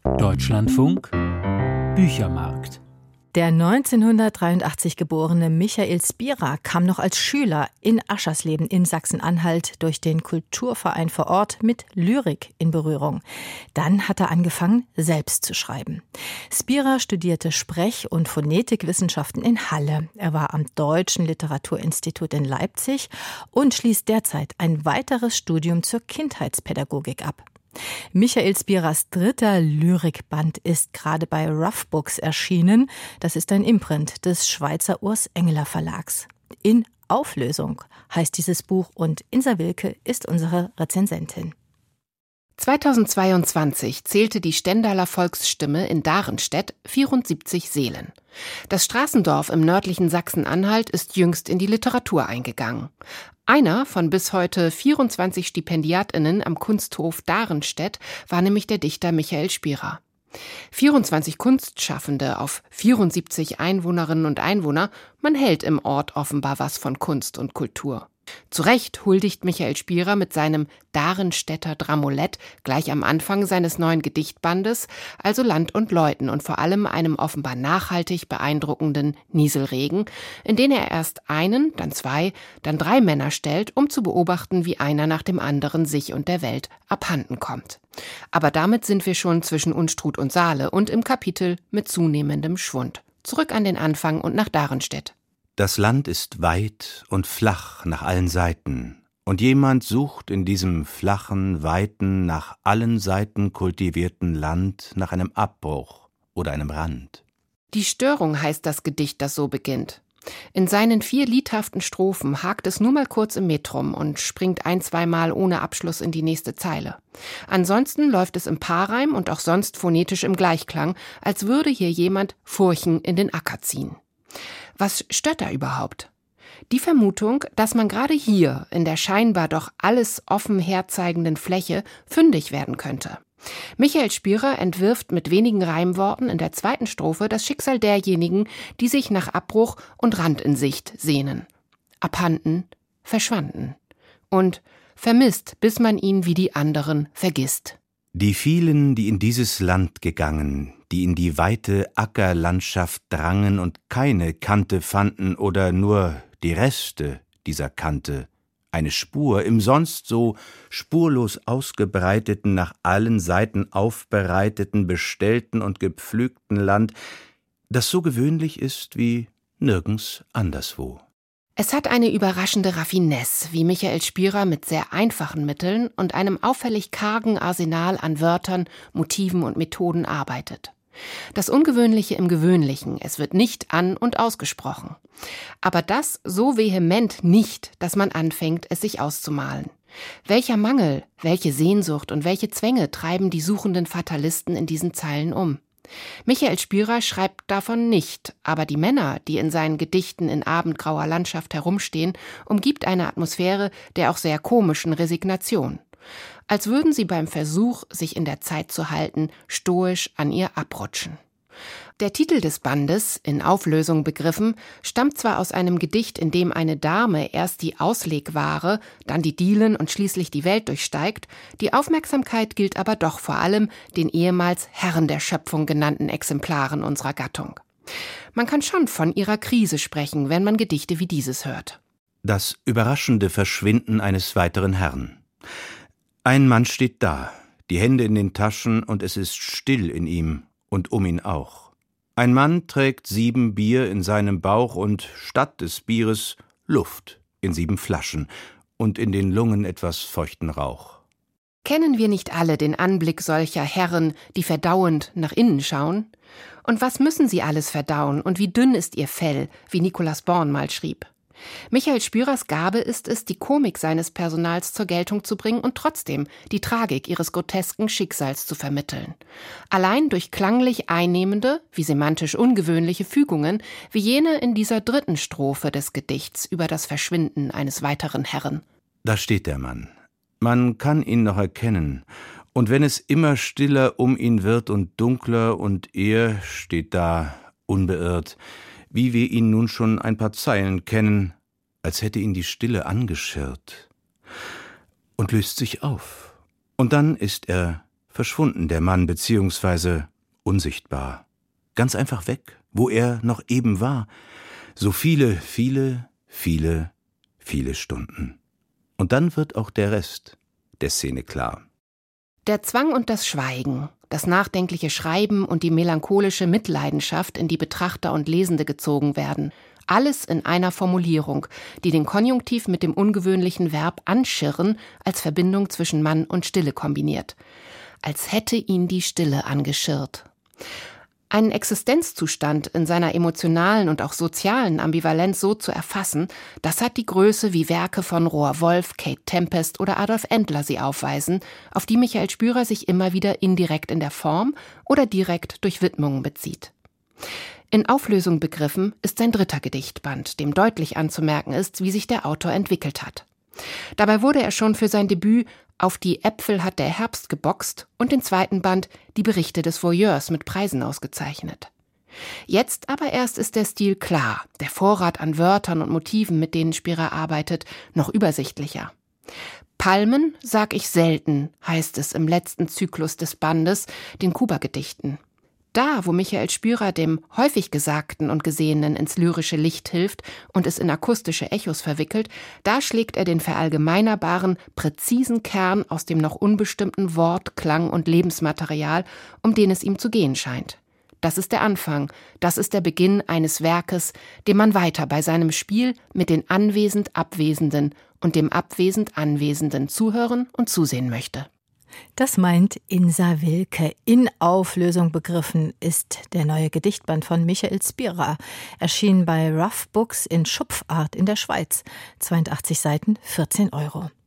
Deutschlandfunk Büchermarkt. Der 1983 geborene Michael Spira kam noch als Schüler in Aschersleben in Sachsen-Anhalt durch den Kulturverein vor Ort mit Lyrik in Berührung. Dann hat er angefangen, selbst zu schreiben. Spira studierte Sprech- und Phonetikwissenschaften in Halle. Er war am Deutschen Literaturinstitut in Leipzig und schließt derzeit ein weiteres Studium zur Kindheitspädagogik ab. Michael Spiras dritter Lyrikband ist gerade bei Rough Books erschienen. Das ist ein Imprint des Schweizer Urs Engeler Verlags. In Auflösung heißt dieses Buch und Insa Wilke ist unsere Rezensentin. 2022 zählte die Stendaler Volksstimme in Darenstedt 74 Seelen. Das Straßendorf im nördlichen Sachsen-Anhalt ist jüngst in die Literatur eingegangen. Einer von bis heute 24 StipendiatInnen am Kunsthof Darenstedt war nämlich der Dichter Michael Spira. 24 Kunstschaffende auf 74 Einwohnerinnen und Einwohner, man hält im Ort offenbar was von Kunst und Kultur. Zu Recht huldigt Michael Spira mit seinem Darenstädter Dramolett gleich am Anfang seines neuen Gedichtbandes, also Land und Leuten und vor allem einem offenbar nachhaltig beeindruckenden Nieselregen, in den er erst einen, dann zwei, dann drei Männer stellt, um zu beobachten, wie einer nach dem anderen sich und der Welt abhanden kommt. Aber damit sind wir schon zwischen Unstrut und Saale und im Kapitel mit zunehmendem Schwund. Zurück an den Anfang und nach Darenstedt. Das Land ist weit und flach nach allen Seiten, und jemand sucht in diesem flachen, weiten, nach allen Seiten kultivierten Land nach einem Abbruch oder einem Rand. Die Störung heißt das Gedicht, das so beginnt. In seinen 4 liedhaften Strophen hakt es nur mal kurz im Metrum und springt ein-, zweimal ohne Abschluss in die nächste Zeile. Ansonsten läuft es im Paarreim und auch sonst phonetisch im Gleichklang, als würde hier jemand Furchen in den Acker ziehen. Was stört da überhaupt? Die Vermutung, dass man gerade hier, in der scheinbar doch alles offen herzeigenden Fläche, fündig werden könnte. Michael Spira entwirft mit wenigen Reimworten in der zweiten Strophe das Schicksal derjenigen, die sich nach Abbruch und Rand in Sicht sehnen. Abhanden, verschwanden. Und vermisst, bis man ihn wie die anderen vergisst. Die vielen, die in dieses Land gegangen, die in die weite Ackerlandschaft drangen und keine Kante fanden oder nur die Reste dieser Kante, eine Spur im sonst so spurlos ausgebreiteten, nach allen Seiten aufbereiteten, bestellten und gepflügten Land, das so gewöhnlich ist wie nirgends anderswo. Es hat eine überraschende Raffinesse, wie Michael Spira mit sehr einfachen Mitteln und einem auffällig kargen Arsenal an Wörtern, Motiven und Methoden arbeitet. Das Ungewöhnliche im Gewöhnlichen, es wird nicht an- und ausgesprochen. Aber das so vehement nicht, dass man anfängt, es sich auszumalen. Welcher Mangel, welche Sehnsucht und welche Zwänge treiben die suchenden Fatalisten in diesen Zeilen um? Michael Spira schreibt davon nicht, aber die Männer, die in seinen Gedichten in abendgrauer Landschaft herumstehen, umgibt eine Atmosphäre der auch sehr komischen Resignation. Als würden sie beim Versuch, sich in der Zeit zu halten, stoisch an ihr abrutschen. Der Titel des Bandes, in Auflösung begriffen, stammt zwar aus einem Gedicht, in dem eine Dame erst die Auslegware, dann die Dielen und schließlich die Welt durchsteigt, die Aufmerksamkeit gilt aber doch vor allem den ehemals Herren der Schöpfung genannten Exemplaren unserer Gattung. Man kann schon von ihrer Krise sprechen, wenn man Gedichte wie dieses hört. Das überraschende Verschwinden eines weiteren Herrn. Ein Mann steht da, die Hände in den Taschen, und es ist still in ihm und um ihn auch. Ein Mann trägt 7 Bier in seinem Bauch und statt des Bieres Luft in 7 Flaschen und in den Lungen etwas feuchten Rauch. Kennen wir nicht alle den Anblick solcher Herren, die verdauend nach innen schauen? Und was müssen sie alles verdauen und wie dünn ist ihr Fell, wie Nicolas Born mal schrieb? Michael Spiras Gabe ist es, die Komik seines Personals zur Geltung zu bringen und trotzdem die Tragik ihres grotesken Schicksals zu vermitteln. Allein durch klanglich einnehmende, wie semantisch ungewöhnliche Fügungen, wie jene in dieser dritten Strophe des Gedichts über das Verschwinden eines weiteren Herren. Da steht der Mann. Man kann ihn noch erkennen. Und wenn es immer stiller um ihn wird und dunkler und er steht da, unbeirrt, wie wir ihn nun schon ein paar Zeilen kennen, als hätte ihn die Stille angeschirrt, und löst sich auf. Und dann ist er Verschwunden der Mann, beziehungsweise unsichtbar. Ganz einfach weg, wo er noch eben war. So viele Stunden. Und dann wird auch der Rest der Szene klar. Der Zwang und das Schweigen, das nachdenkliche Schreiben und die melancholische Mitleidenschaft, in die Betrachter und Lesende gezogen werden. Alles in einer Formulierung, die den Konjunktiv mit dem ungewöhnlichen Verb anschirren als Verbindung zwischen Mann und Stille kombiniert. Als hätte ihn die Stille angeschirrt. Einen Existenzzustand in seiner emotionalen und auch sozialen Ambivalenz so zu erfassen, das hat die Größe, wie Werke von Roar Wolf, Kate Tempest oder Adolf Endler sie aufweisen, auf die Michael Spyrer sich immer wieder indirekt in der Form oder direkt durch Widmungen bezieht. In Auflösung begriffen ist sein dritter Gedichtband, dem deutlich anzumerken ist, wie sich der Autor entwickelt hat. Dabei wurde er schon für sein Debüt »Auf die Äpfel hat der Herbst geboxt« und den zweiten Band »Die Berichte des Voyeurs« mit Preisen ausgezeichnet. Jetzt aber erst ist der Stil klar, der Vorrat an Wörtern und Motiven, mit denen Spyrer arbeitet, noch übersichtlicher. Palmen sag ich selten, heißt es im letzten Zyklus des Bandes, den Kuba-Gedichten. Da, wo Michael Spyrer dem häufig Gesagten und Gesehenen ins lyrische Licht hilft und es in akustische Echos verwickelt, da schlägt er den verallgemeinerbaren, präzisen Kern aus dem noch unbestimmten Wort, Klang und Lebensmaterial, um den es ihm zu gehen scheint. Das ist der Anfang, das ist der Beginn eines Werkes, dem man weiter bei seinem Spiel mit den anwesend Abwesenden und dem abwesend Anwesenden zuhören und zusehen möchte. Das meint Insa Wilke. In Auflösung begriffen ist der neue Gedichtband von Michael Spyrer. Erschienen bei Rough Books in Schupfart in der Schweiz. 82 Seiten, 14 €.